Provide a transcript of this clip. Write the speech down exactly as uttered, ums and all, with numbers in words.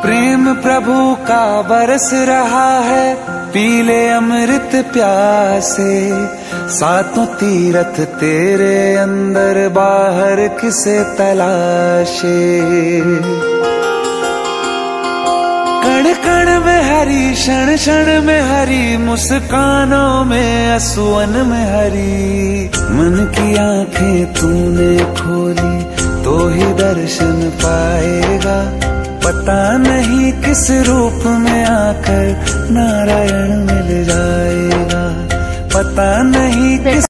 प्रेम प्रभु का बरस रहा है, पीले अमृत प्यासे। सातों तीरथ तेरे अंदर, बाहर किसे तलाशे। कण कण में हरी, क्षण क्षण में हरी, मुस्कानों में असुवन में हरी। मन की आंखें तूने खोली तो ही दर्शन पाएगा। पता नहीं किस रूप में आकर नारायण मिल जाएगा। पता नहीं किस